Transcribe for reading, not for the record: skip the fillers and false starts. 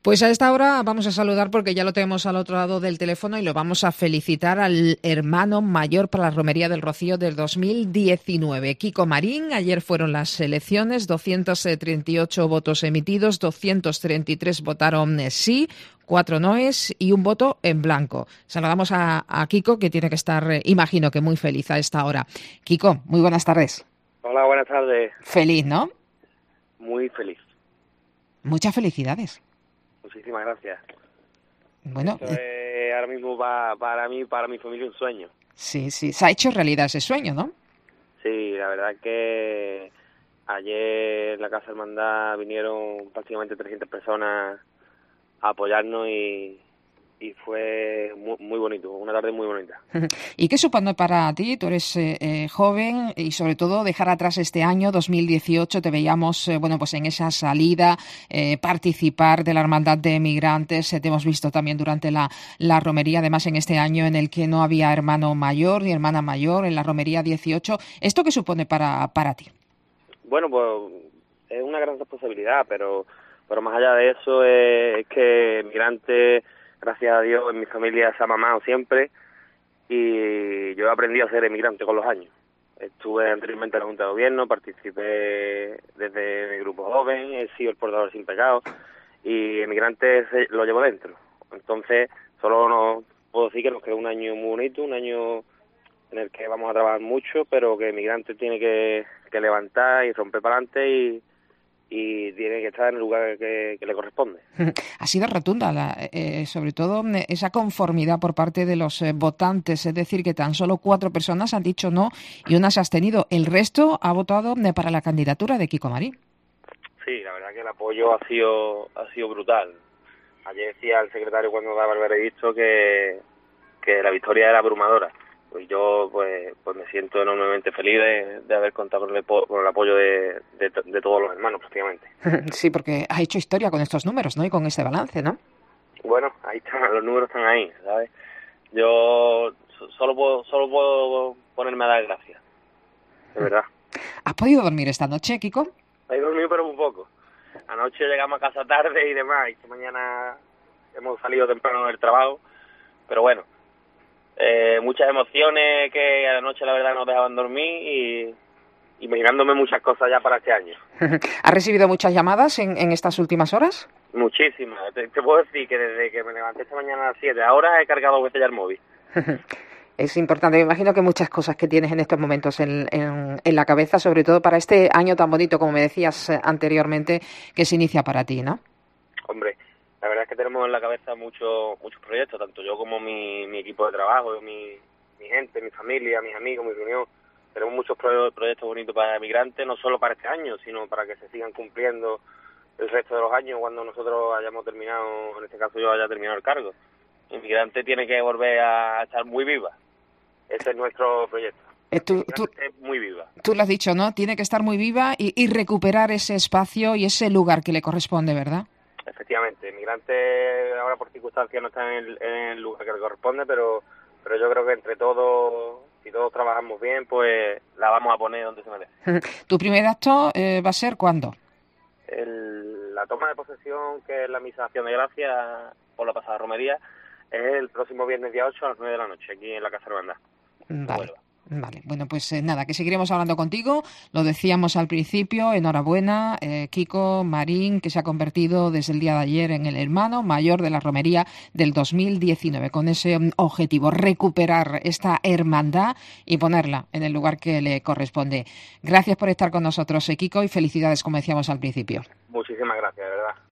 Pues a esta hora vamos a saludar porque ya lo tenemos al otro lado del teléfono y lo vamos a felicitar al hermano mayor para la Romería del Rocío del 2019, Kiko Marín. Ayer fueron las elecciones, 238 votos emitidos, 233 votaron sí, 4 noes y un voto en blanco. Saludamos a Kiko, que tiene que estar, imagino que muy feliz a esta hora. Kiko, muy buenas tardes. Hola, buenas tardes. Feliz, ¿no? Muy feliz. Muchas felicidades. Muchísimas gracias. Bueno, esto es ahora mismo para mí, para mi familia, un sueño. Sí, se ha hecho realidad ese sueño, ¿no? Sí, la verdad que ayer en la Casa Hermandad vinieron prácticamente 300 personas a apoyarnos y fue muy bonito, una tarde muy bonita. ¿Y qué supone para ti? Tú eres joven y sobre todo dejar atrás este año 2018, te veíamos pues en esa salida, participar de la Hermandad de Migrantes, te hemos visto también durante la romería, además en este año en el que no había hermano mayor ni hermana mayor, en la romería 18. ¿Esto qué supone para ti? Bueno, pues es una gran responsabilidad, pero más allá de eso es que Migrantes, gracias a Dios, en mi familia se ha mamado siempre y yo he aprendido a ser emigrante con los años. Estuve anteriormente en la Junta de Gobierno, participé desde mi grupo joven, he sido el portador sin pecado y emigrante lo llevo dentro. Entonces, solo no puedo decir que nos queda un año muy bonito, un año en el que vamos a trabajar mucho, pero que emigrante tiene que levantar y romper para adelante y tiene que estar en el lugar que le corresponde. Ha sido rotunda, sobre todo esa conformidad por parte de los votantes, es decir, que tan solo 4 personas han dicho no y una se ha abstenido. El resto ha votado para la candidatura de Kiko Marín. Sí, la verdad que el apoyo ha sido brutal. Ayer decía el secretario cuando daba el veredicto que la victoria era abrumadora. Pues yo pues me siento enormemente feliz de haber contado con el apoyo de todos los hermanos prácticamente. Sí, porque has hecho historia con estos números, ¿no? Y con este balance, ¿no? Bueno, ahí están, los números están ahí, ¿sabes? Yo solo puedo ponerme a dar gracias, de verdad. ¿Has podido dormir esta noche, Kiko? He dormido pero un poco. Anoche llegamos a casa tarde y demás, y esta mañana hemos salido temprano del trabajo, pero bueno. Muchas emociones que a la noche la verdad nos dejaban dormir y imaginándome muchas cosas ya para este año. ¿Has recibido muchas llamadas en estas últimas horas? Muchísimas. Te puedo decir que desde que me levanté esta mañana a las 7 ahora he cargado 2 veces ya el móvil. Es importante, me imagino que muchas cosas que tienes en estos momentos en la cabeza, sobre todo para este año tan bonito, como me decías anteriormente, que se inicia para ti, ¿no? Hombre, la verdad es que tenemos en la cabeza muchos proyectos, tanto yo como mi equipo de trabajo, mi gente, mi familia, mis amigos, mi reunión. Tenemos muchos proyectos bonitos para Migrantes, no solo para este año, sino para que se sigan cumpliendo el resto de los años cuando nosotros hayamos terminado, en este caso yo haya terminado el cargo. Migrantes tiene que volver a estar muy viva. Ese es nuestro proyecto. Tú muy viva. Tú lo has dicho, ¿no? Tiene que estar muy viva y recuperar ese espacio y ese lugar que le corresponde, ¿verdad? Efectivamente, Migrantes ahora por circunstancias no está en el lugar que le corresponde, pero yo creo que entre todos, si todos trabajamos bien, pues la vamos a poner donde se merece. ¿Tu primer acto va a ser cuándo? La toma de posesión, que es la misa de acción de gracias por la pasada romería, es el próximo viernes día 8 a las 9 de la noche, aquí en la Casa Hermandad. Vale, bueno, pues nada, que seguiremos hablando contigo. Lo decíamos al principio, enhorabuena, Kiko Marín, que se ha convertido desde el día de ayer en el hermano mayor de la romería del 2019, con ese objetivo, recuperar esta hermandad y ponerla en el lugar que le corresponde. Gracias por estar con nosotros, Kiko, y felicidades, como decíamos al principio.